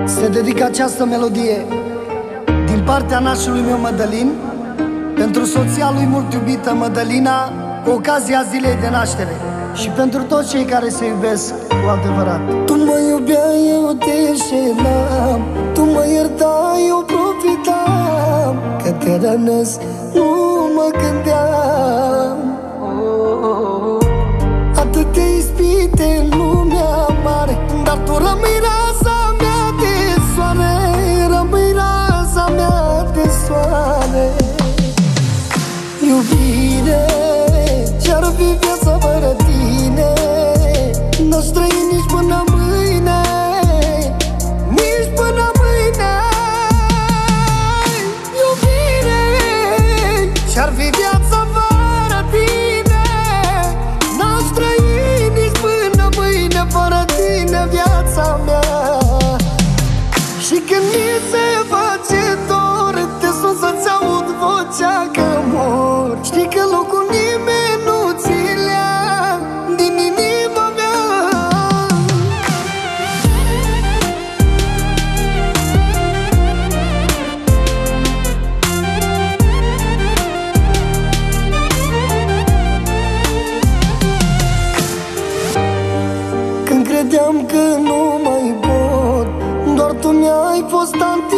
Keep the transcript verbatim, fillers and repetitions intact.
Se dedică această melodie din partea nașului meu Mădălin pentru soția lui mult iubită Mădălina, cu ocazia zilei de naștere, și pentru toți cei care se iubesc cu adevărat. Tu mă iubeai, eu te înșelam, tu mă iertai, eu profitam, că te rănesc, nu mă gândeam. Atâtea ispite în lumea mare, dar tu rămâi raza mea de soare, rămâi raza mea de soare. Iubire, ce-ar fi viața fără tine? N-aș trăi nici până mâine, nici până mâine. Iubire, ce-ar fi viața fără tine? N-aș trăi nici până mâine fără tine, viața mea. Și când mi se face dor, te sun să-ți aud vocea că mor. Știi că locul nimeni nu ți le-a din inima mea. Când credeam că nu mai pot, doar tu mi-ai fost anti